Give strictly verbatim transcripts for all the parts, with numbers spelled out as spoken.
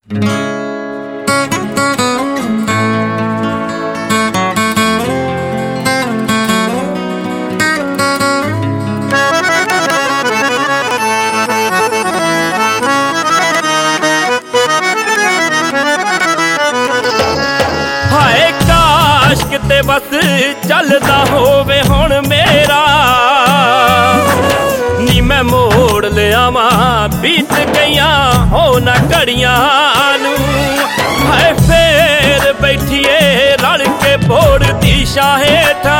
ਹਾਏ ਕਾਸ਼ ਕਿਤੇ ਬਸ ਚੱਲਦਾ ਹੋਵੇ ਹੁਣ ਮੇਰਾ, ਨੀ ਮੈਂ ਮੋੜ ਲਿਆਵਾਂ ਬੀਤ ਗਈਆਂ ਹੋ ਨਾ ਘੜੀਆਂ ਨੂੰ। ਹਾਏ ਫੇਰ ਬੈਠੀਏ ਰਲ ਕੇ ਬੋੜ ਦੀ ਛਾਂ ਹੇਠਾਂ,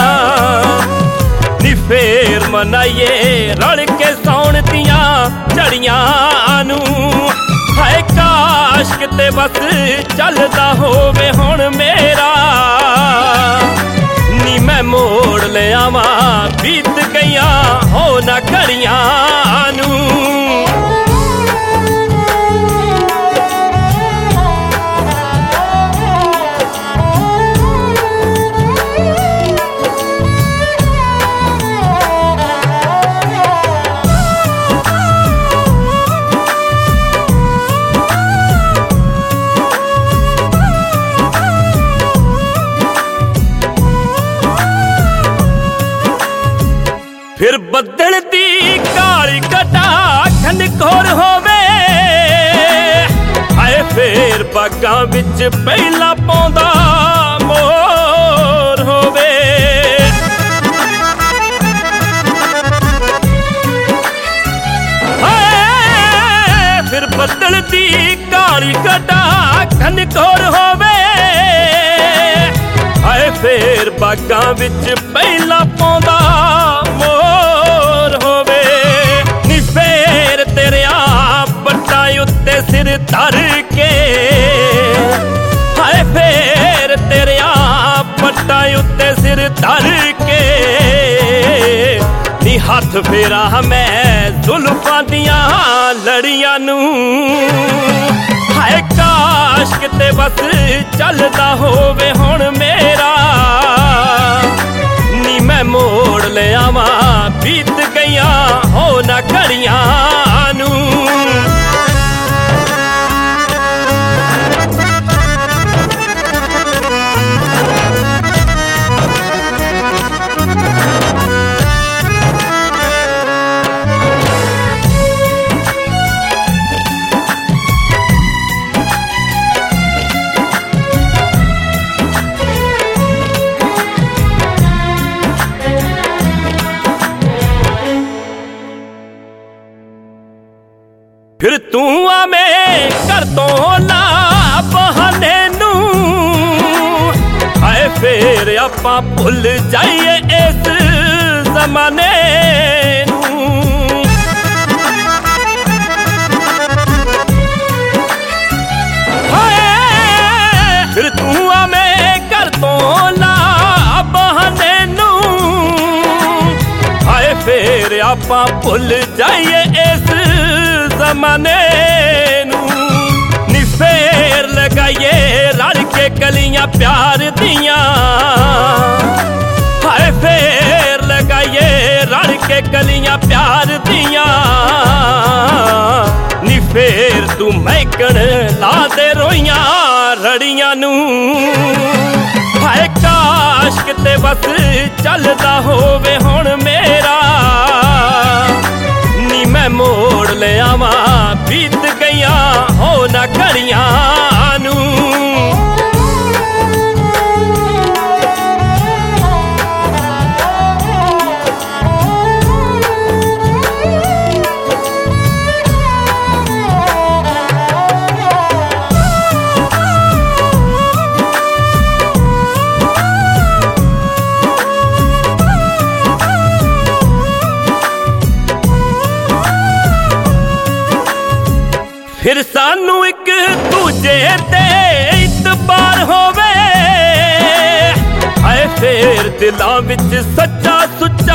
ਨੀ ਫੇਰ ਮਨਾਈਏ ਰਲ ਕੇ ਸੌਣ ਦੀਆਂ ਝੜੀਆਂ ਨੂੰ। ਹਾਏ ਕਾਸ਼ ਕਿਤੇ ਬਸ ਚੱਲਦਾ ਹੋਵੇ ਹੁਣ ਮੇਰਾ, ਨੀ ਮੈਂ ਮੋੜ ਲਿਆਵਾਂ ਬੀਤ ਗਈਆਂ ਹੋ ਨਾ ਘੜੀਆਂ ਨੂੰ। ਫਿਰ ਬੱਦਲ ਦੀ ਕਾਲੀ ਘਟਾ ਖੰਡਖੋਰ ਹੋਵੇ, ਹਾਏ ਫੇਰ ਬਾਗਾਂ ਵਿੱਚ ਪਹਿਲਾਂ ਪਾਉਂਦਾ ਮੋਰ ਹੋਵੇ। ਹਾਏ ਫਿਰ ਬੱਦਲ ਦੀ ਕਾਲੀ ਘਟਾ ਖੰਡਖੋਰ ਹੋਵੇ, ਹਾਏ ਫੇਰ ਬਾਗਾਂ ਵਿੱਚ ਪਹਿਲਾਂ ਪਾਉਂਦਾ ਮੋਰ ਹੋਵੇ। ਨੀ ਫੇਰ ਤੇਰਿਆਂ ਪੱਟਾਂ ਉੱਤੇ ਸਿਰ ਧਰ ਕੇ, ਹਾਏ ਫੇਰ ਤੇਰਿਆਂ ਪੱਟਾਂ ਉੱਤੇ ਸਿਰ ਧਰ ਕੇ, ਨੀ ਹੱਥ ਫੇਰਾਂ ਮੈਂ ਜ਼ੁਲਫਾਂ ਦੀਆਂ ਲੜੀਆਂ ਨੂੰ। ਹਾਏ ਕਾਸ਼ ਕਿਤੇ ਬਸ ਚੱਲਦਾ ਹੋਵੇ ਹੁਣ ਮੇਰਾ, ਨੀ ਮੈਂ ਮੋੜ ਲਿਆਵਾਂ ਬੀਤ ਗਈਆਂ ਹੋ ਨਾ ਘੜੀਆਂ ਨੂੰ। ਫਿਰ ਤੂੰ ਆਵੇਂ ਘਰ ਤੋਂ ਨਾ ਬਹਾਨੇ ਨੂੰ, ਹਾਏ ਫੇਰ ਆਪਾਂ ਭੁੱਲ ਜਾਈਏ ਇਸ ਜ਼ਮਾਨੇ ਨੂੰ। ਹਾਏ ਫਿਰ ਤੂੰ ਆਵੇਂ ਘਰ ਤੋਂ ਨਾ ਬਹਾਨੇ ਨੂੰ, ਹਾਏ ਫੇਰ ਆਪਾਂ ਭੁੱਲ ਜਾਈਏ ਇਸ ਜ਼ਮਾਨੇ ਨੂੰ। ਨੀ ਫੇਰ ਲਗਾਈਏ ਰਲ ਕੇ ਕਲੀਆਂ ਪਿਆਰ ਦੀਆਂ, ਹਾਏ ਫੇਰ ਲਗਾਈਏ ਰਲ ਕੇ ਕਲੀਆਂ ਪਿਆਰ ਦੀਆਂ। ਨੀ ਫੇਰ ਤੂੰ ਮਹਿਕਣ ਲਾ ਦੇ ਰੋਈਆਂ ਰੜੀਆਂ ਨੂੰ। ਹਾਏ ਕਾਸ਼ ਕਿਤੇ ਬਸ ਚੱਲਦਾ ਹੋਵੇ ਹੁਣ ਮੇਰਾ, ਨੀ ਮੈਂ ਮੋੜ ਲਿਆਵਾਂ ਬੀਤ ਗਈਆਂ ਹੋ ਨਾ ਘੜੀਆਂ ਨੂੰ। ਫਿਰ ਸਾਨੂੰ ਇੱਕ ਦੂਜੇ ਤੇ ਇਤਬਾਰ ਹੋਵੇ, ਹਾਏ ਫੇਰ ਦਿਲਾਂ ਵਿੱਚ ਸੱਚਾ ਸੁੱਚਾ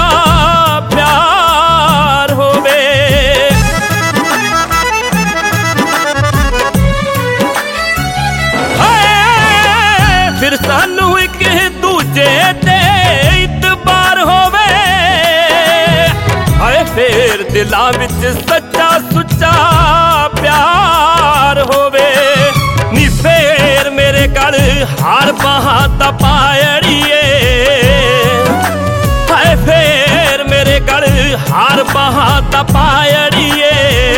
ਪਿਆਰ ਹੋਵੇ। ਹਾਏ ਫਿਰ ਸਾਨੂੰ ਇੱਕ ਦੂਜੇ ਤੇ ਇਤਬਾਰ ਹੋਵੇ, ਹਾਏ ਫੇਰ ਦਿਲਾਂ ਵਿੱਚ ਸੱਚਾ ਸੁੱਚਾ ਪਿਆਰ ਹੋਵੇ। बाहां दा पायड़िए हाय फेर मेरे गल हार बाहां दा पायड़िए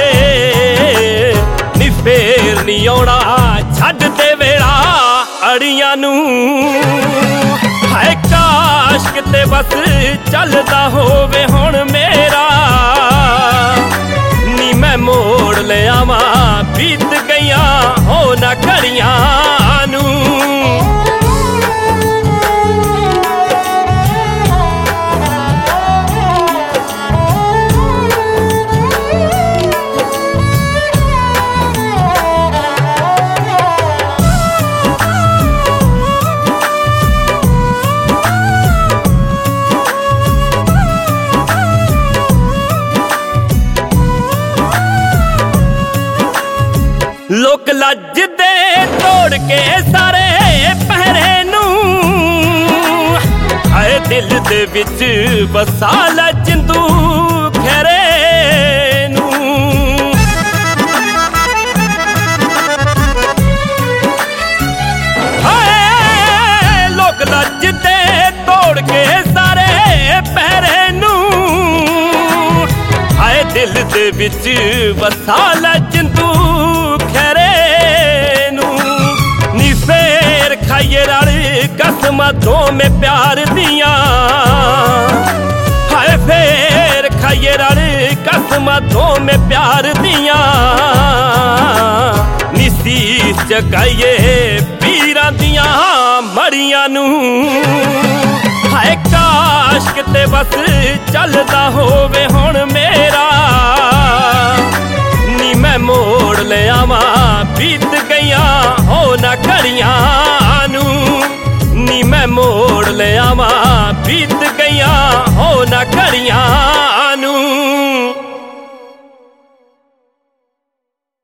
नी फेर नी आउणा छड्ड दे वेड़ा अड़ियां नू हाय काश किते बस चलदा होवे हुण मेरा नी मैं मोड़ ले आवां बीत गईयां हो ना घड़ियां नू लोक लजदे तोड़ के सारे पहरे नू हाय दिल दे विच बसा लजिंदू खेरे नू हाय लोक लजदे तोड़ के सारे पहरे नू हाय दिल दे विच बसा लजिंदू खाइए रल कसम दो में प्यार दिया हाय फेर खाइए रल कसम दो में प्यार दिया निसीस जगाइए पीरां दिया मड़ियां नू हाय काश किते बस चलदा होवे हुण मेरा नी मैं मोड़ ले आवां बीत गईयां हो ना घड़ियां नी मैं मोड़ ले आवां बीत गईयां हो ना घड़ियां।